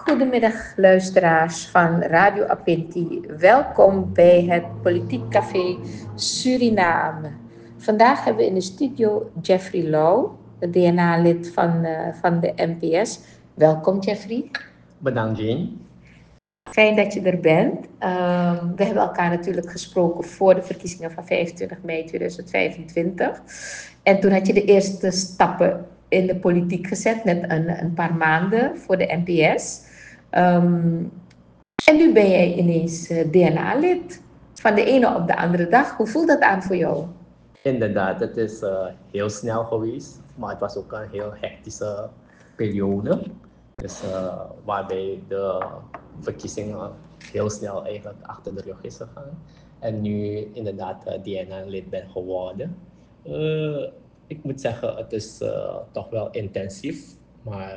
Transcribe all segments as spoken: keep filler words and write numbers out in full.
Goedemiddag luisteraars van Radio Apinti. Welkom bij het Politiek Café Suriname. Vandaag hebben we in de studio Jeffrey Lau, de D N A-lid van, uh, van de N P S. Welkom Jeffrey. Bedankt Jane. Fijn dat je er bent. Um, we hebben elkaar natuurlijk gesproken voor de verkiezingen van vijfentwintig mei tweeduizend vijfentwintig. En toen had je de eerste stappen in de politiek gezet, net een, een paar maanden voor de N P S. Um, en nu ben jij ineens uh, D N A-lid. Van de ene op de andere dag. Hoe voelt dat aan voor jou? Inderdaad, het is uh, heel snel geweest. Maar het was ook een heel hectische periode. Dus uh, waarbij de verkiezingen heel snel eigenlijk achter de rug is gegaan. En nu inderdaad uh, D N A-lid ben geworden. Uh, ik moet zeggen, het is uh, toch wel intensief. Maar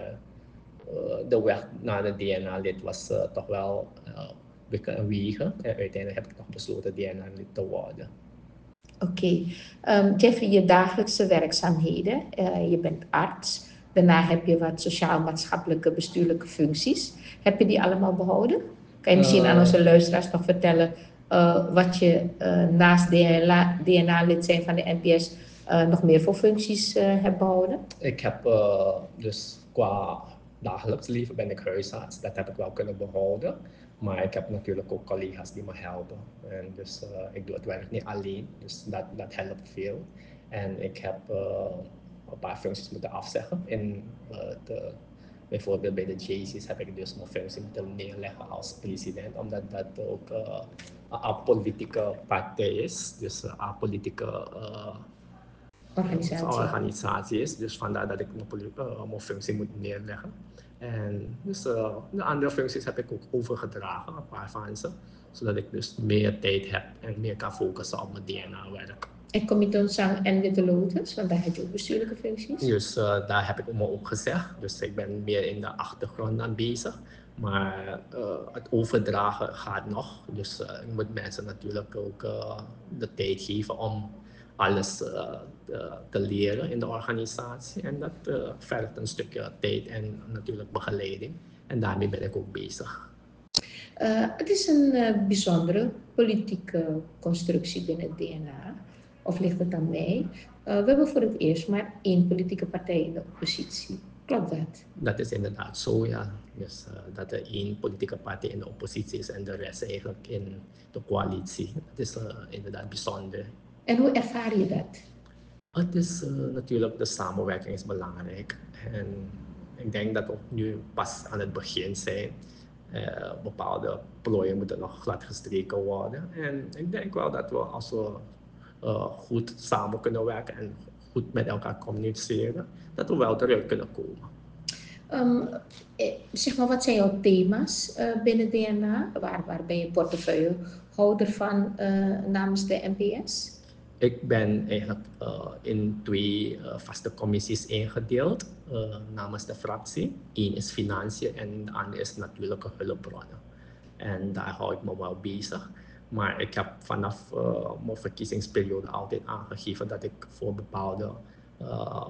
uh, de weg naar de D N A-lid was uh, toch wel uh, wikken en wegen. En uiteindelijk heb ik toch besloten D N A-lid te worden. Oké. Okay. Um, Jeffrey, je dagelijkse werkzaamheden. Uh, je bent arts. Daarna heb je wat sociaal-maatschappelijke bestuurlijke functies. Heb je die allemaal behouden? Kan je misschien uh, aan onze luisteraars nog vertellen uh, wat je uh, naast D N A-lid zijn van de N P S uh, nog meer voor functies uh, hebt behouden? Ik heb uh, dus qua dagelijks leven ben ik huisarts. Dat heb ik wel kunnen behouden. Maar ik heb natuurlijk ook collega's die me helpen. En dus uh, ik doe het werk niet alleen. Dus dat, dat helpt veel. En ik heb uh, een paar functies moeten afzeggen. In, uh, de, bijvoorbeeld bij de J C's heb ik dus mijn functie moeten neerleggen als president. Omdat dat ook uh, een apolitieke partij is. Dus een apolitieke uh, organisatie. organisatie is. Dus vandaar dat ik mijn, uh, mijn functie moet neerleggen. En dus uh, de andere functies heb ik ook overgedragen, een paar van ze. Zodat ik dus meer tijd heb en meer kan focussen op mijn D N A-werk. En Comité Zang en Witte Lotus, want daar heb je ook bestuurlijke functies? Dus uh, daar heb ik me ook gezegd. Dus ik ben meer in de achtergrond aan bezig. Maar uh, het overdragen gaat nog. Dus uh, ik moet mensen natuurlijk ook uh, de tijd geven om alles uh, te, te leren in de organisatie. En dat uh, vergt een stukje tijd en natuurlijk begeleiding. En daarmee ben ik ook bezig. Uh, het is een uh, bijzondere politieke constructie binnen het D N A. Of ligt het aan mij? Uh, we hebben voor het eerst maar één politieke partij in de oppositie. Klopt dat? Dat is inderdaad zo, ja. Dus uh, dat er één politieke partij in de oppositie is en de rest eigenlijk in de coalitie. Dat is uh, inderdaad bijzonder. En hoe ervaar je dat? Het is uh, natuurlijk, de samenwerking is belangrijk. En ik denk dat we nu pas aan het begin zijn. Uh, bepaalde plooien moeten nog glad gestreken worden. En ik denk wel dat we, als we uh, goed samen kunnen werken en goed met elkaar communiceren, dat we wel terug kunnen komen. Um, zeg maar, wat zijn jouw thema's uh, binnen D N A? Waar, waar ben je portefeuillehouder van uh, namens de N P S? Ik ben eigenlijk uh, in twee uh, vaste commissies ingedeeld uh, namens de fractie. Eén is financiën en de andere is natuurlijke hulpbronnen. En daar hou ik me wel bezig. Maar ik heb vanaf uh, mijn verkiezingsperiode altijd aangegeven dat ik voor bepaalde uh,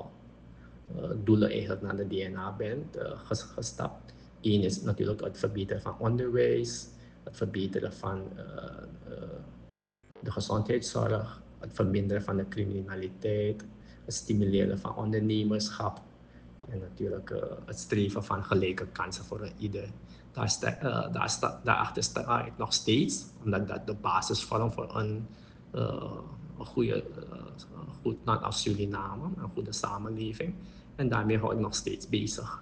uh, doelen eigenlijk naar de D N A ben uh, gestapt. Eén is natuurlijk het verbeteren van onderwijs, het verbeteren van uh, uh, de gezondheidszorg, het verminderen van de criminaliteit, het stimuleren van ondernemerschap en natuurlijk uh, het streven van gelijke kansen voor ieder. Daar sta, uh, daar sta, daarachter sta ik nog steeds, omdat dat de basis vormt voor een, uh, een goede, uh, goed land als Suriname, een goede samenleving. En daarmee hou ik nog steeds bezig.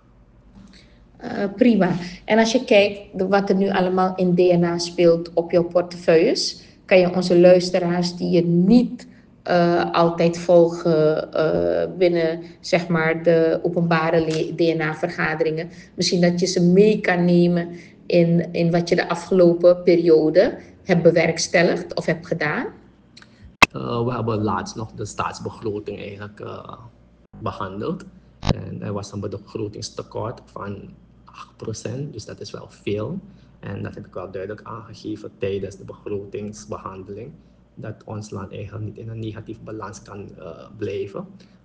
Uh, prima. En als je kijkt wat er nu allemaal in D N A speelt op jouw portefeuilles, kan je onze luisteraars die je niet uh, altijd volgen uh, binnen zeg maar, de openbare D N A-vergaderingen, misschien dat je ze mee kan nemen in, in wat je de afgelopen periode hebt bewerkstelligd of hebt gedaan? Uh, we hebben laatst nog de staatsbegroting eigenlijk uh, behandeld. En er was een begrotingstekort van acht procent, dus dat is wel veel. En dat heb ik wel duidelijk aangegeven tijdens de begrotingsbehandeling. Dat ons land eigenlijk niet in een negatief balans kan uh, blijven.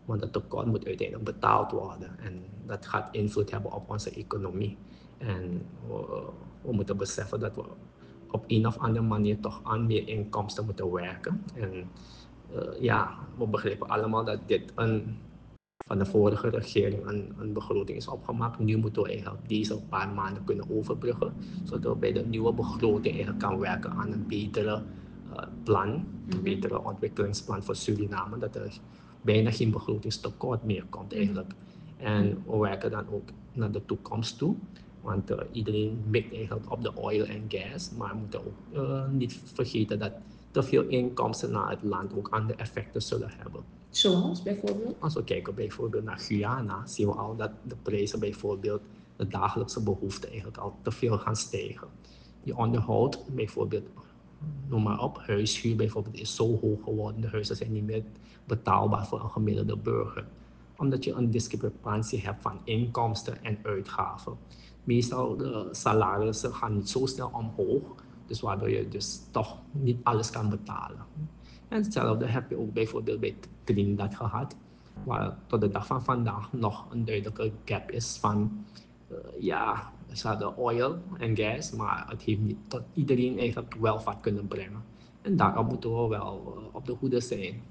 Want het tekort moet uiteindelijk betaald worden. En dat gaat invloed hebben op onze economie. En we, we moeten beseffen dat we op een of andere manier toch aan meer inkomsten moeten werken. En uh, ja, we begrijpen allemaal dat dit een, van de vorige regering een, een begroting is opgemaakt. Nu moeten we eigenlijk deze paar maanden kunnen overbruggen, zodat we bij de nieuwe begroting eigenlijk kan werken aan een betere uh, plan, mm-hmm. een betere ontwikkelingsplan voor Suriname, dat er bijna geen begrotingstekort meer komt eigenlijk. En we werken dan ook naar de toekomst toe. Want uh, iedereen mikt eigenlijk op de oil en gas, maar we moeten ook uh, niet vergeten dat te veel inkomsten naar het land ook andere effecten zullen hebben. Zoals bijvoorbeeld? Als we kijken bijvoorbeeld naar Guyana, zien we al dat de prijzen bijvoorbeeld, de dagelijkse behoeften eigenlijk al te veel gaan stijgen. Je onderhoud bijvoorbeeld, noem maar op, huishuur bijvoorbeeld is zo hoog geworden, de huizen zijn niet meer betaalbaar voor een gemiddelde burger. Omdat je een discrepantie hebt van inkomsten en uitgaven. Meestal de salarissen gaan niet zo snel omhoog, dus waardoor je dus toch niet alles kan betalen. En hetzelfde heb je ook bijvoorbeeld bij Trinidad gehad, waar tot de dag van vandaag nog een duidelijke gap is van, uh, ja, ze hadden oil en gas, maar het heeft niet tot iedereen eigenlijk welvaart kunnen brengen. En daarop moeten we wel uh, op de hoede zijn.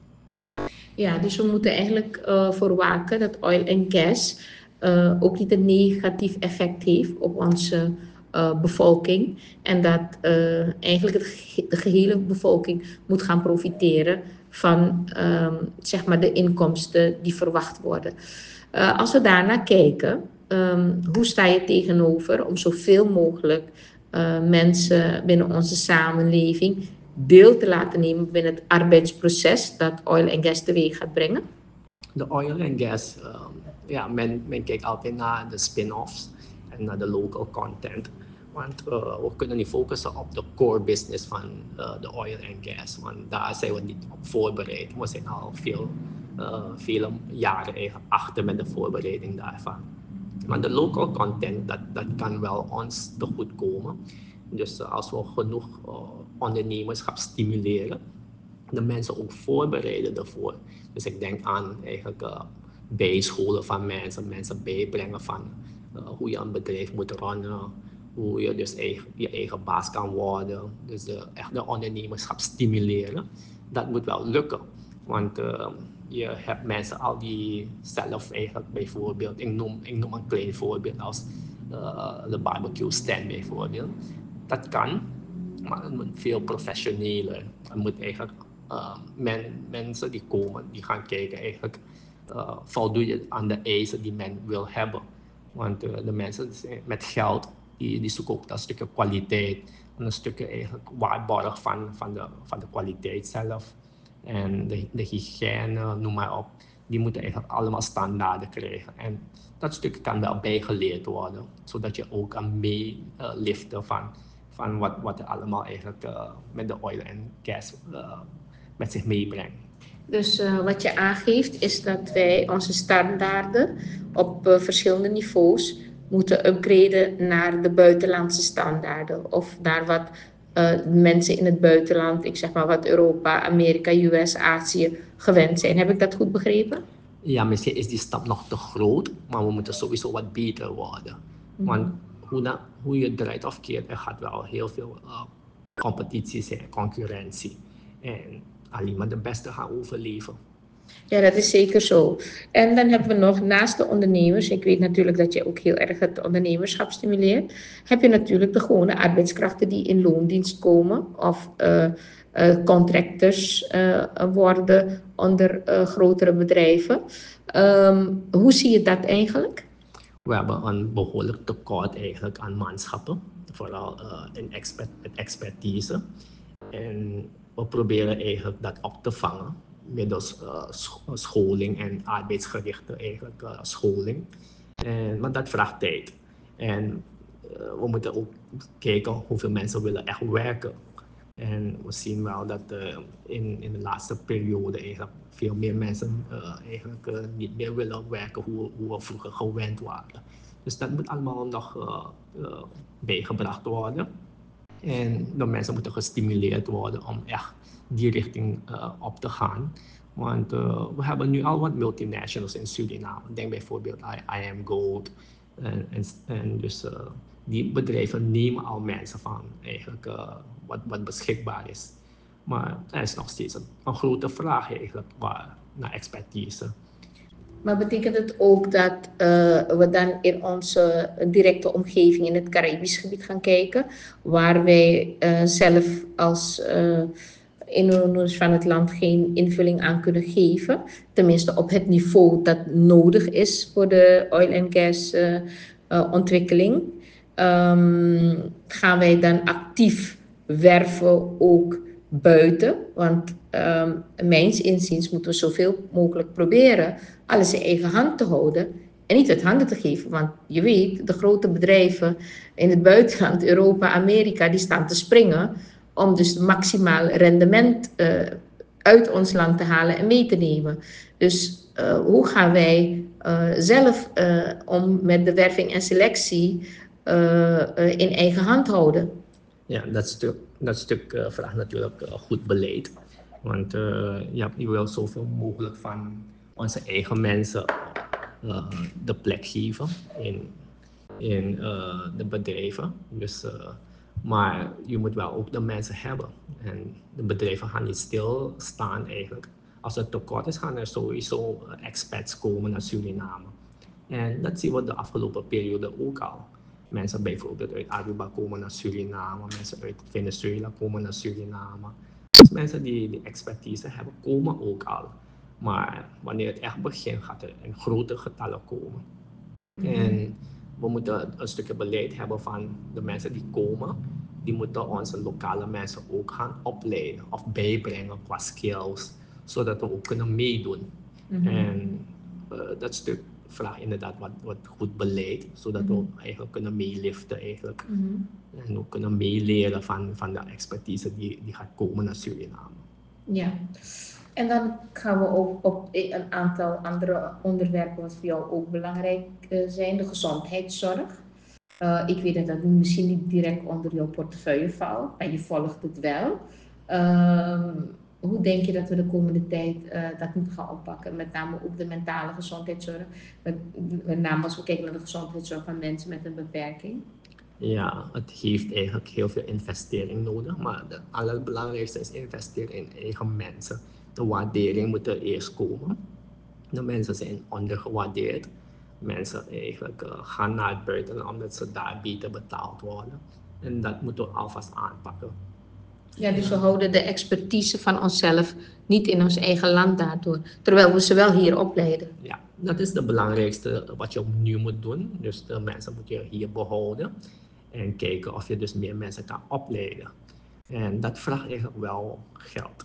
Ja, dus we moeten eigenlijk uh, voor waken dat oil en gas uh, ook niet een negatief effect heeft op onze uh, bevolking. En dat uh, eigenlijk het ge- de gehele bevolking moet gaan profiteren van um, zeg maar de inkomsten die verwacht worden. Uh, als we daarnaar kijken, um, hoe sta je tegenover om zoveel mogelijk uh, mensen binnen onze samenleving deel te laten nemen binnen het arbeidsproces dat oil en gas teweeg gaat brengen? De oil en gas, um, ja, men, men kijkt altijd naar de spin-offs en naar de local content. Want uh, we kunnen niet focussen op de core business van uh, de oil en gas. Want daar zijn we niet op voorbereid. We zijn al veel, uh, vele jaren eigenlijk achter met de voorbereiding daarvan. Maar de local content, dat, dat kan wel ons te goed komen. Dus uh, als we genoeg uh, ondernemerschap stimuleren, de mensen ook voorbereiden daarvoor. Dus ik denk aan eigenlijk uh, bijscholen van mensen, mensen bijbrengen van uh, hoe je een bedrijf moet runnen, hoe je dus eigen, je eigen baas kan worden. Dus uh, echt de ondernemerschap stimuleren. Dat moet wel lukken. Want uh, je hebt mensen al die zelf eigenlijk bijvoorbeeld, ik noem, ik noem een klein voorbeeld als uh, de barbecue stand bijvoorbeeld. Dat kan, maar het moet veel professioneler. Het moet eigenlijk uh, men, mensen die komen, die gaan kijken eigenlijk, uh, voldoe je aan de eisen die men wil hebben. Want uh, de mensen met geld, die, die zoeken ook dat stukje kwaliteit, een stukje eigenlijk waarborg van, van, de, van de kwaliteit zelf. En de, de hygiëne, noem maar op, die moeten eigenlijk allemaal standaarden krijgen. En dat stukje kan wel bijgeleerd worden, zodat je ook kan meeliften van, van wat, wat er allemaal eigenlijk uh, met de oil en gas uh, met zich meebrengt. Dus uh, wat je aangeeft is dat wij onze standaarden op uh, verschillende niveaus moeten upgraden naar de buitenlandse standaarden. Of naar wat uh, mensen in het buitenland, ik zeg maar wat Europa, Amerika, U S, Azië gewend zijn. Heb ik dat goed begrepen? Ja, misschien is die stap nog te groot, maar we moeten sowieso wat beter worden. Mm-hmm. Want hoe, na, hoe je draait of keert, er gaat wel heel veel uh, competitie zijn, concurrentie. En alleen maar de beste gaan overleven. Ja, dat is zeker zo. En dan hebben we nog naast de ondernemers, ik weet natuurlijk dat je ook heel erg het ondernemerschap stimuleert, heb je natuurlijk de gewone arbeidskrachten die in loondienst komen of uh, uh, contractors uh, worden onder uh, grotere bedrijven. Um, hoe zie je dat eigenlijk? We hebben een behoorlijk tekort eigenlijk aan manschappen, vooral uh, in expert, met expertise. En we proberen eigenlijk dat op te vangen middels uh, scholing en arbeidsgerichte eigenlijk, uh, scholing. En, maar dat vraagt tijd. En uh, we moeten ook kijken hoeveel mensen willen echt werken. En we zien wel dat uh, in, in de laatste periode eigenlijk veel meer mensen uh, eigenlijk uh, niet meer willen werken hoe, hoe we vroeger gewend waren. Dus dat moet allemaal nog uh, uh, bijgebracht worden. En de mensen moeten gestimuleerd worden om echt die richting uh, op te gaan. Want uh, we hebben nu al wat multinationals in Suriname. Denk bijvoorbeeld aan I Am Gold. En, en, en dus uh, die bedrijven nemen al mensen van eigenlijk uh, wat, wat beschikbaar is. Maar er is nog steeds een, een grote vraag eigenlijk waar, naar expertise. Maar betekent het ook dat uh, we dan in onze directe omgeving in het Caribisch gebied gaan kijken, waar wij uh, zelf als uh, inwoners van het land geen invulling aan kunnen geven, tenminste op het niveau dat nodig is voor de oil en gas uh, uh, ontwikkeling, um, gaan wij dan actief werven ook buiten? Want um, mijns inziens moeten we zoveel mogelijk proberen alles in eigen hand te houden en niet uit handen te geven. Want je weet, de grote bedrijven in het buitenland, Europa, Amerika, die staan te springen om dus maximaal rendement uh, uit ons land te halen en mee te nemen. Dus uh, hoe gaan wij uh, zelf uh, om met de werving en selectie uh, uh, in eigen hand houden? Ja, dat stuk, dat stuk uh, vraagt natuurlijk uh, goed beleid. Want uh, ja, je wil zoveel mogelijk van onze eigen mensen uh, de plek geven in, in uh, de bedrijven. Dus, uh, maar je moet wel ook de mensen hebben. En de bedrijven gaan niet stilstaan eigenlijk. Als er tekort is, gaan er sowieso uh, expats komen naar Suriname. En dat zien we de afgelopen periode ook al. Mensen bijvoorbeeld uit Aruba komen naar Suriname, mensen uit Venezuela komen naar Suriname. Dus mensen die die expertise hebben, komen ook al. Maar wanneer het echt begint, gaat er in grote getallen komen. Mm-hmm. En we moeten een stukje beleid hebben van de mensen die komen. Die moeten onze lokale mensen ook gaan opleiden of bijbrengen qua skills, zodat we ook kunnen meedoen. Mm-hmm. En uh, dat stuk vraagt inderdaad wat, wat goed beleid, zodat mm-hmm. we eigenlijk kunnen meeliften eigenlijk. Mm-hmm. En ook kunnen meeleren van, van de expertise die, die gaat komen naar Suriname. Ja, en dan gaan we ook op een aantal andere onderwerpen wat voor jou ook belangrijk zijn, de gezondheidszorg. Uh, ik weet dat dat misschien niet direct onder jouw portefeuille valt, maar je volgt het wel. Uh, hoe denk je dat we de komende tijd uh, dat moeten gaan oppakken? Met name ook de mentale gezondheidszorg. Met, met name als we kijken naar de gezondheidszorg van mensen met een beperking. Ja, het heeft eigenlijk heel veel investering nodig. Maar het allerbelangrijkste is investeren in eigen mensen. De waardering moet er eerst komen. De mensen zijn ondergewaardeerd. Mensen eigenlijk uh, gaan naar het buitenland omdat ze daar beter betaald worden. En dat moeten we alvast aanpakken. Ja, dus we houden de expertise van onszelf niet in ons eigen land daardoor, terwijl we ze wel hier opleiden. Ja, dat is het belangrijkste wat je nu moet doen. Dus de mensen moet je hier behouden en kijken of je dus meer mensen kan opleiden. En dat vraagt eigenlijk wel geld.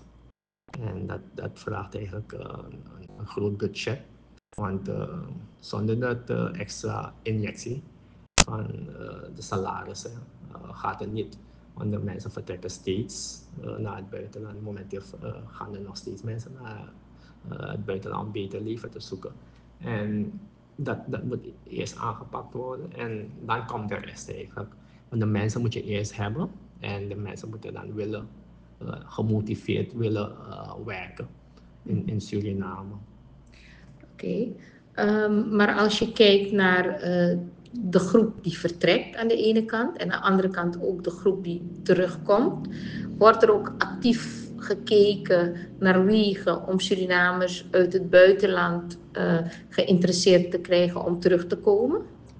En dat, dat vraagt eigenlijk uh, een, een groot budget. Want uh, zonder dat uh, extra injectie van uh, de salarissen uh, gaat het niet. Want de mensen vertrekken steeds uh, naar het buitenland. Momenteel uh, gaan er nog steeds mensen naar uh, het buitenland om beter leven te zoeken. En dat, dat moet eerst aangepakt worden en dan komt de rest eigenlijk. Want de mensen moet je eerst hebben en de mensen moeten dan willen, uh, gemotiveerd willen uh, werken in, in Suriname. Oké, okay. um, maar als je kijkt naar uh, de groep die vertrekt aan de ene kant en aan de andere kant ook de groep die terugkomt, wordt er ook actief gekeken naar wegen om Surinamers uit het buitenland uh, geïnteresseerd te krijgen om terug te komen?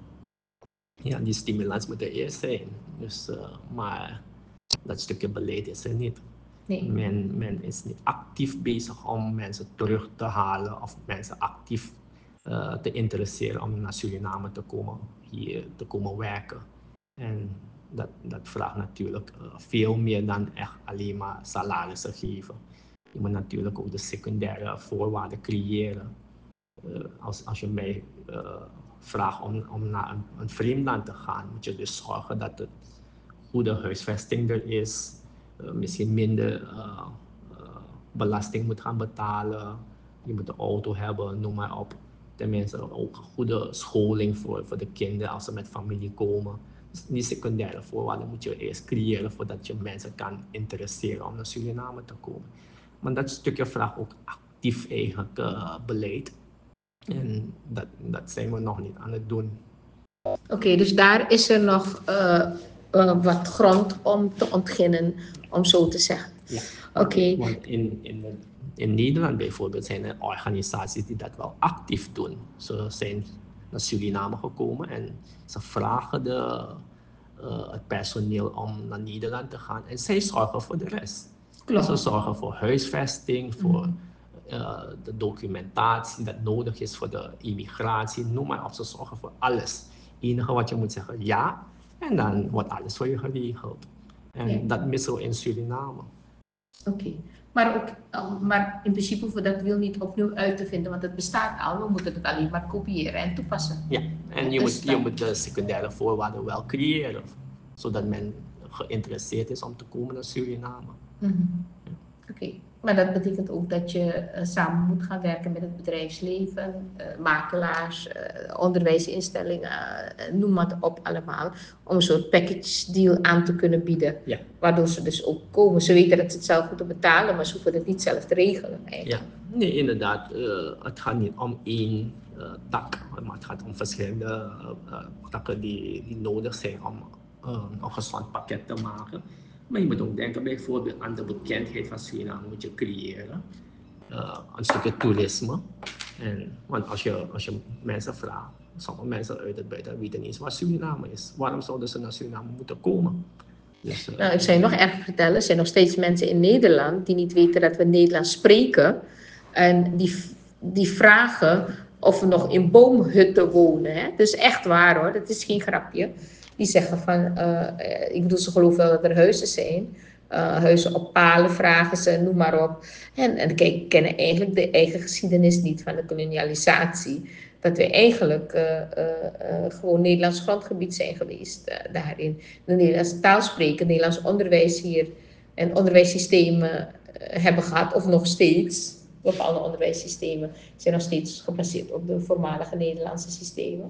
Ja, die stimulans moet er eerst zijn. Dus, uh, maar dat stukje beleid is er niet. Nee. Men, men is niet actief bezig om mensen terug te halen of mensen actief uh, te interesseren om naar Suriname te komen, hier te komen werken. En dat, dat vraagt natuurlijk uh, veel meer dan echt alleen maar salarissen geven. Je moet natuurlijk ook de secundaire voorwaarden creëren. Uh, als, als je mij uh, vraagt om, om naar een, een vreemd land te gaan, moet je dus zorgen dat het goede huisvesting er is. Uh, misschien minder uh, uh, belasting moet gaan betalen. Je moet een auto hebben, noem maar op. Tenminste ook goede scholing voor, voor de kinderen als ze met familie komen. Dus die secundaire voorwaarden moet je eerst creëren voordat je mensen kan interesseren om naar Suriname te komen. Maar dat stukje vraagt ook actief actief eigenlijk uh, beleid. En dat, dat zijn we nog niet aan het doen. Oké, okay, dus daar is er nog uh, uh, wat grond om te ontginnen, om zo te zeggen. Ja, oké. Okay. Want in, in, in Nederland bijvoorbeeld zijn er organisaties die dat wel actief doen. Ze zijn naar Suriname gekomen en ze vragen de, uh, het personeel om naar Nederland te gaan. En zij zorgen voor de rest. Klopt. Ze zorgen voor huisvesting, voor mm-hmm. uh, de documentatie dat nodig is voor de immigratie. Noem maar op, ze zorgen voor alles. Het enige wat je moet zeggen, ja, en dan wordt alles voor je geregeld. En ja. Dat missen we in Suriname. Oké, okay. maar, ook, maar in principe hoeven we dat wiel niet opnieuw uit te vinden, want het bestaat al, we moeten het alleen maar kopiëren en toepassen. Ja, en je, dus moet, je moet de secundaire voorwaarden wel creëren, zodat men geïnteresseerd is om te komen naar Suriname. Mm-hmm. Ja. Oké, okay. Maar dat betekent ook dat je uh, samen moet gaan werken met het bedrijfsleven, uh, makelaars, uh, onderwijsinstellingen, uh, noem maar op allemaal, om een soort package deal aan te kunnen bieden. Ja. Waardoor ze dus ook komen. Ze weten dat ze het zelf moeten betalen, maar ze hoeven het niet zelf te regelen. Eigenlijk. Ja, nee, inderdaad. Uh, het gaat niet om één uh, tak, maar het gaat om verschillende uh, uh, takken die, die nodig zijn om uh, een gezond pakket te maken. Maar je moet ook denken bijvoorbeeld aan de bekendheid van Suriname moet je creëren. Uh, een stukje toerisme. En, want als je, als je mensen vraagt, sommige mensen uit het buitenland weten niet eens waar Suriname is. Waarom zouden ze naar Suriname moeten komen? Dus, uh, nou, ik zou je nog erg vertellen, er zijn nog steeds mensen in Nederland die niet weten dat we Nederlands spreken. En die, die vragen of we nog in boomhutten wonen. Hè? Dus echt waar hoor, dat is geen grapje. Die zeggen van, uh, ik bedoel, ze geloven wel dat er huizen zijn. Uh, huizen op palen vragen ze, noem maar op. En, en kijk, kennen eigenlijk de eigen geschiedenis niet van de kolonialisatie. Dat we eigenlijk uh, uh, uh, gewoon Nederlands grondgebied zijn geweest uh, daarin. De Nederlandse taal spreken, Nederlands onderwijs hier en onderwijssystemen uh, hebben gehad, of nog steeds. Bepaalde onderwijssystemen zijn nog steeds gebaseerd op de voormalige Nederlandse systemen.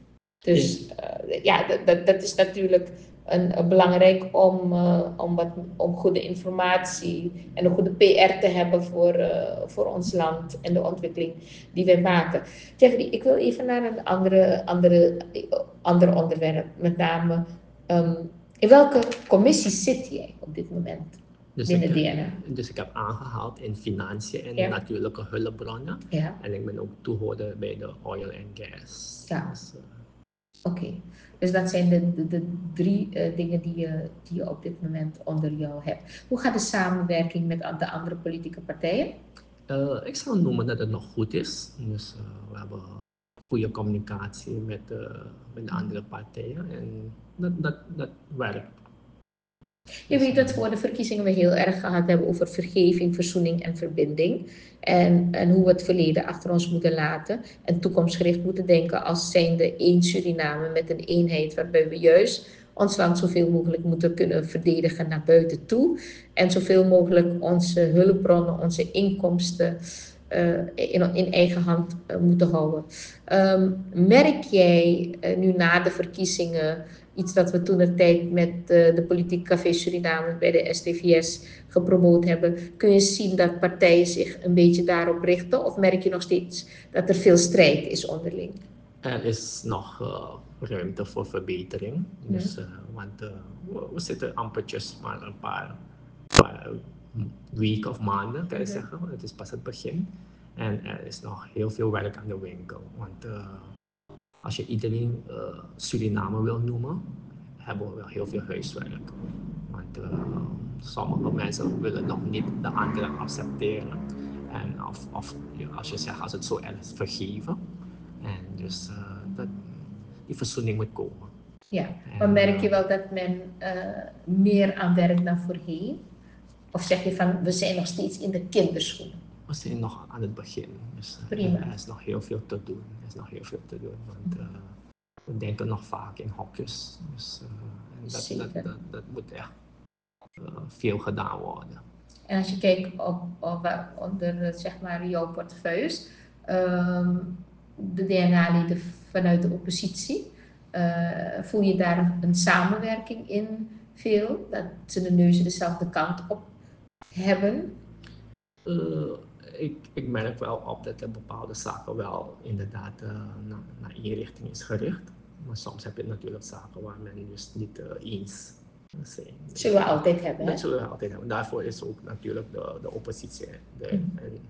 Dus uh, ja, dat, dat, dat is natuurlijk een, een belangrijk om, uh, om, wat, om goede informatie en een goede P R te hebben voor, uh, voor ons land en de ontwikkeling die wij maken. Jeffrey, ik wil even naar een andere, andere, andere onderwerp, met name um, in welke commissie zit jij op dit moment? Dus binnen ik, D N A? Dus ik heb aangehaald in financiën en ja. natuurlijke hulpbronnen. Ja. En ik ben ook toehoorder bij de oil and gas. Ja. Dus, uh, Oké, okay. Dus dat zijn de, de, de drie uh, dingen die je, die je op dit moment onder jou hebt. Hoe gaat de samenwerking met de andere politieke partijen? Uh, ik zou noemen dat het nog goed is. Dus uh, we hebben goede communicatie met, uh, met de andere partijen en dat, dat, dat werkt. Je weet dat voor de verkiezingen we heel erg gehad hebben over vergeving, verzoening en verbinding. En, en hoe we het verleden achter ons moeten laten. En toekomstgericht moeten denken als zijnde één Suriname met een eenheid. Waarbij we juist ons land zoveel mogelijk moeten kunnen verdedigen naar buiten toe. En zoveel mogelijk onze hulpbronnen, onze inkomsten uh, in, in eigen hand uh, moeten houden. Um, merk jij uh, nu na de verkiezingen... Iets dat we toentertijd met uh, de Politiek Café Suriname bij de S T V S gepromoot hebben. Kun je zien dat partijen zich een beetje daarop richten? Of merk je nog steeds dat er veel strijd is onderling? Er is nog uh, ruimte voor verbetering. Mm. Dus, uh, want uh, we, we zitten ampertjes maar een paar, paar weken of maanden, kan je mm-hmm. zeggen. Het is pas het begin. En er is nog heel veel werk aan de winkel. Want, uh, als je iedereen uh, Suriname wil noemen, hebben we wel heel veel huiswerk. Want uh, sommige mensen willen nog niet de anderen accepteren. En of, of als je zegt, als het zo erg is, vergeven. En dus uh, dat, die verzoening moet komen. Ja, maar en, merk je wel dat men uh, meer aan werkt dan voorheen? Of zeg je van, we zijn nog steeds in de kinderschoenen? We zijn nog aan het begin. Dus, Prima. Er is nog heel veel te doen. Er is nog heel veel te doen. Want uh, we denken nog vaak in hokjes. Dus uh, dat, dat, dat, dat moet echt uh, veel gedaan worden. En als je kijkt op, op, onder zeg maar, jouw portefeuilles, um, de D N A-leden vanuit de oppositie, uh, voel je daar een, een samenwerking in veel? Dat ze de neuzen dezelfde kant op hebben? Uh, ik, ik merk wel op dat er bepaalde zaken wel inderdaad uh, naar, naar één richting is gericht. Maar soms heb je natuurlijk zaken waar men dus niet uh, eens zijn. Dat zullen we altijd hebben. Dat hè? zullen we altijd hebben. Daarvoor is ook natuurlijk de, de oppositie. De, Mhm. en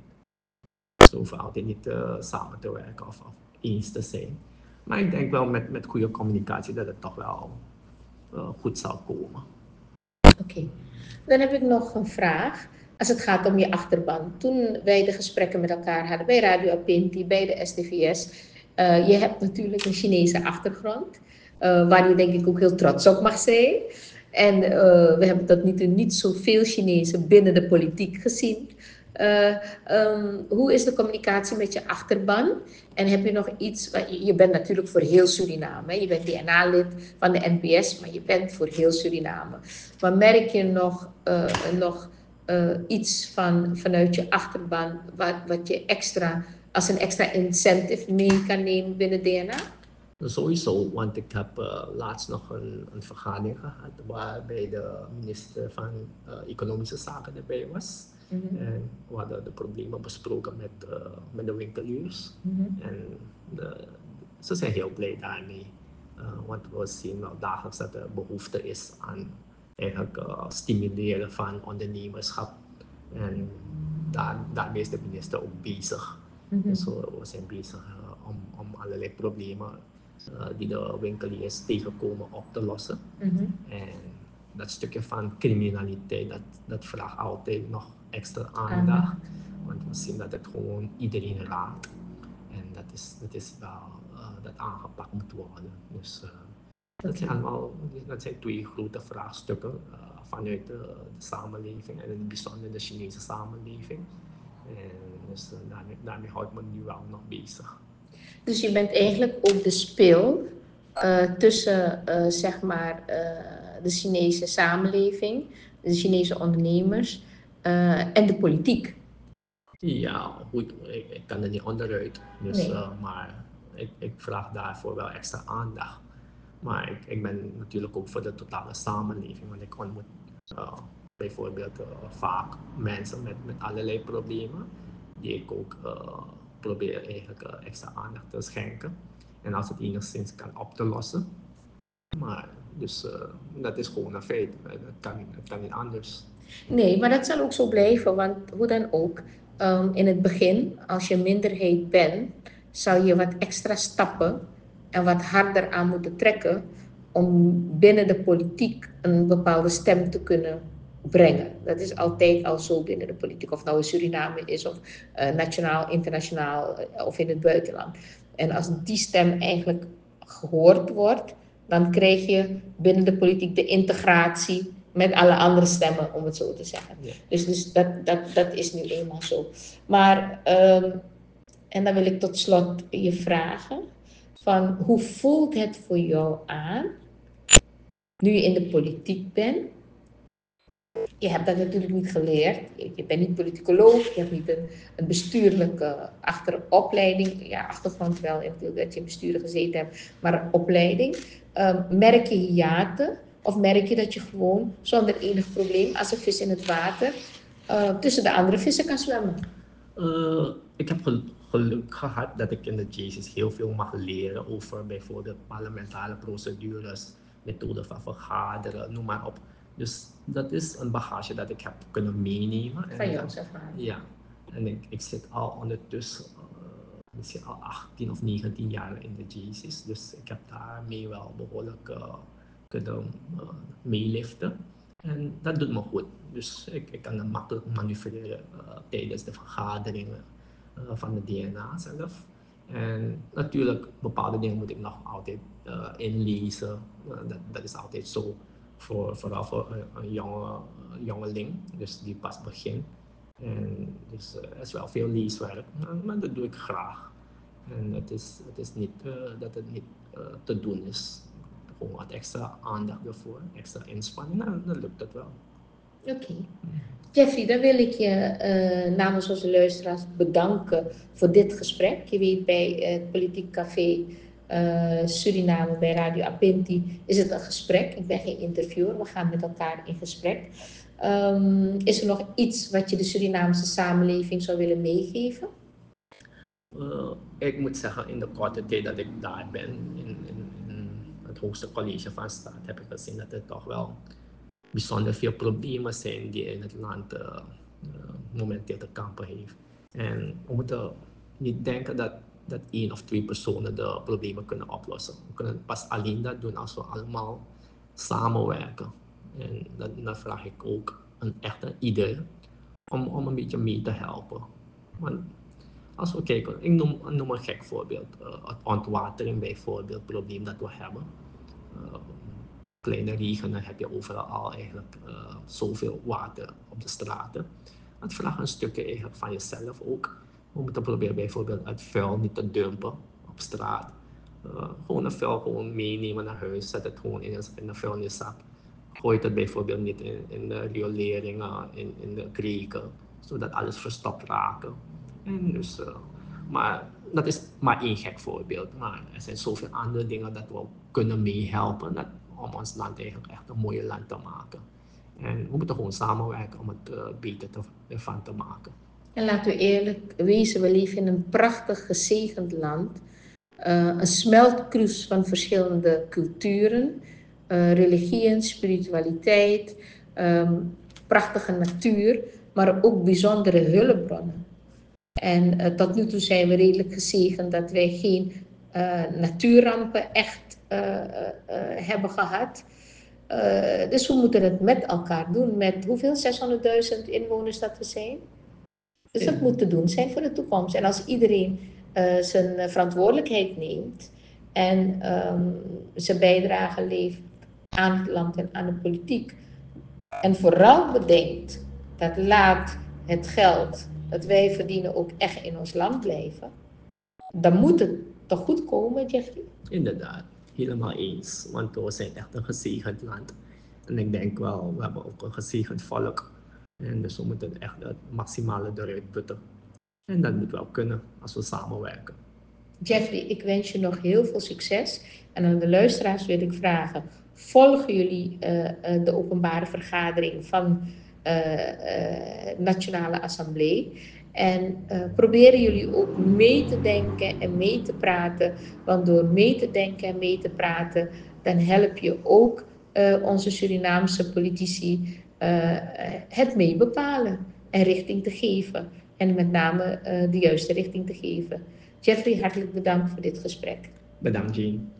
ze hoeven altijd niet uh, samen te werken of, of eens te zijn. Maar ik denk wel met, met goede communicatie dat het toch wel uh, goed zal komen. Oké, dan heb ik nog een vraag. Als het gaat om je achterban. Toen wij de gesprekken met elkaar hadden bij Radio Apinti, bij de S T V S. Uh, je hebt natuurlijk een Chinese achtergrond. Uh, waar je denk ik ook heel trots op mag zijn. En uh, we hebben tot nu toe niet zoveel Chinezen binnen de politiek gezien. Uh, um, hoe is de communicatie met je achterban? En heb je nog iets, je bent natuurlijk voor heel Suriname, je bent D N A-lid van de N P S, maar je bent voor heel Suriname. Maar merk je nog, uh, nog uh, iets van, vanuit je achterban, wat, wat je extra, als een extra incentive mee kan nemen binnen D N A? Sowieso, want ik heb uh, laatst nog een, een vergadering gehad waarbij de minister van uh, Economische Zaken erbij was. Mm-hmm. En we hadden de problemen besproken met, uh, met de winkeliers. Mm-hmm. En de, ze zijn heel blij daarmee. Uh, want we zien wel dagelijks dat er behoefte is aan eigenlijk uh, stimuleren van ondernemerschap. En daar, daarmee is de minister ook bezig. Mm-hmm. Dus we, we zijn bezig uh, om, om allerlei problemen Uh, die de winkeliers tegenkomen op te lossen. Mm-hmm. En dat stukje van criminaliteit, dat, dat vraagt altijd nog extra aandacht. Mm-hmm. Want we zien dat het gewoon iedereen raakt. En dat is, dat is wel uh, dat aangepakt moet worden. Dus uh, dat, zijn allemaal, dat zijn twee grote vraagstukken uh, vanuit de, de samenleving en in het bijzonder de Chinese samenleving. En dus uh, daarmee, daarmee houdt me nu wel nog bezig. Dus je bent eigenlijk ook de spil uh, tussen uh, zeg maar, uh, de Chinese samenleving, de Chinese ondernemers uh, en de politiek. Ja, goed, ik, ik kan er niet onderuit. Dus, nee. uh, maar ik, ik vraag daarvoor wel extra aandacht. Maar ik, ik ben natuurlijk ook voor de totale samenleving. Want ik ontmoet uh, bijvoorbeeld uh, vaak mensen met, met allerlei problemen. Die ik ook uh, probeer eigenlijk uh, extra aandacht te schenken. En als het enigszins kan op te lossen. Maar dus uh, dat is gewoon een feit. Het kan, het kan niet anders. Nee, maar dat zal ook zo blijven. Want hoe dan ook, um, in het begin, als je minderheid bent, zal je wat extra stappen en wat harder aan moeten trekken om binnen de politiek een bepaalde stem te kunnen brengen. Dat is altijd al zo binnen de politiek, of nou in Suriname is of uh, nationaal, internationaal uh, of in het buitenland. En als die stem eigenlijk gehoord wordt, dan krijg je binnen de politiek de integratie met alle andere stemmen, om het zo te zeggen. Ja. Dus, dus dat, dat, dat is nu eenmaal zo. Maar, um, en dan wil ik tot slot je vragen, van hoe voelt het voor jou aan, nu je in de politiek bent? Je hebt dat natuurlijk niet geleerd. Je bent niet politicoloog, je hebt niet een, een bestuurlijke achteropleiding. Ja, achtergrond wel, natuurlijk dat je in besturen gezeten hebt, maar een opleiding. Um, merk je hiaten? Of merk je dat je gewoon zonder enig probleem, als een vis in het water, uh, tussen de andere vissen kan zwemmen? Uh, ik heb gel- geluk gehad dat ik in de J C's heel veel mag leren over bijvoorbeeld parlementaire procedures, methoden van vergaderen, noem maar op. Dus dat is een bagage dat ik heb kunnen meenemen. Van jou, zeg maar. Ja, en ik, ik zit al ondertussen uh, misschien al achttien of negentien jaar in de J C's, dus ik heb daarmee wel behoorlijk uh, kunnen uh, meeliften. En dat doet me goed. Dus ik, ik kan het makkelijk manoeuvreren uh, tijdens de vergaderingen uh, van de D N A zelf. En natuurlijk, bepaalde dingen moet ik nog altijd uh, inlezen. Uh, dat, dat is altijd zo, voor, vooral voor een, een jonge, een jongeling, dus die pas begint. En dus uh, er is wel veel leeswerk, maar, maar dat doe ik graag. En het is, het is niet uh, dat het niet uh, te doen is. Gewoon wat extra aandacht ervoor, extra inspanning, nou, dan lukt het wel. Oké. Okay. Jeffrey, dan wil ik je uh, namens onze luisteraars bedanken voor dit gesprek. Je weet, bij het Politiek Café uh, Suriname bij Radio Apinti is het een gesprek. Ik ben geen interviewer, we gaan met elkaar in gesprek. Um, is er nog iets wat je de Surinaamse samenleving zou willen meegeven? Uh, ik moet zeggen, in de korte tijd dat ik daar ben, in, in, in het hoogste college van staat, heb ik gezien dat er toch wel bijzonder veel problemen zijn die in het land uh, uh, momenteel te kampen heeft. En we moeten niet denken dat, dat één of twee personen de problemen kunnen oplossen. We kunnen pas alleen dat doen als we allemaal samenwerken. En dan, dan vraag ik ook een echte ieder om, om een beetje mee te helpen. Want als we kijken, ik noem, noem een gek voorbeeld. Uh, het ontwatering bijvoorbeeld, het probleem dat we hebben. Uh, kleine regenen heb je overal al eigenlijk uh, zoveel water op de straten. Het vraagt een stukje eigenlijk van jezelf ook. We moeten proberen bijvoorbeeld het vuil niet te dumpen op straat. Uh, gewoon het vuil gewoon meenemen naar huis, zet het gewoon in een, in een vuilniszak. Gooi het bijvoorbeeld niet in, in de rioleringen, in, in de kreken, zodat alles verstopt raken. En dus, uh, maar dat is maar één gek voorbeeld. Maar er zijn zoveel andere dingen dat we kunnen meehelpen dat, om ons land eigenlijk echt een mooie land te maken. En we moeten gewoon samenwerken om het uh, beter te, ervan te maken. En laten we eerlijk wezen, we leven in een prachtig gezegend land. Uh, een smeltkroes van verschillende culturen, uh, religieën, spiritualiteit, um, prachtige natuur, maar ook bijzondere hulpbronnen. En uh, tot nu toe zijn we redelijk gezegend dat wij geen uh, natuurrampen echt uh, uh, uh, hebben gehad. Uh, dus we moeten het met elkaar doen, met hoeveel? zeshonderdduizend inwoners dat we zijn. Dus dat moet te doen zijn voor de toekomst. En als iedereen uh, zijn verantwoordelijkheid neemt en um, zijn bijdrage levert aan het land en aan de politiek. En vooral bedenkt dat laat het geld dat wij verdienen ook echt in ons land blijven. Dan moet het toch goed komen, Jeffrey? Inderdaad, helemaal eens. Want we zijn echt een gezegend land. En ik denk wel, we hebben ook een gezegend volk. En dus we moeten echt het maximale eruit putten. En dat moet wel kunnen als we samenwerken. Jeffrey, ik wens je nog heel veel succes. En aan de luisteraars wil ik vragen, volgen jullie uh, uh, de openbare vergadering van uh, uh, Nationale Assemblée? En uh, proberen jullie ook mee te denken en mee te praten. Want door mee te denken en mee te praten, dan help je ook uh, onze Surinaamse politici uh, het mee bepalen en richting te geven. En met name uh, de juiste richting te geven. Jeffrey, hartelijk bedankt voor dit gesprek. Bedankt, Jean.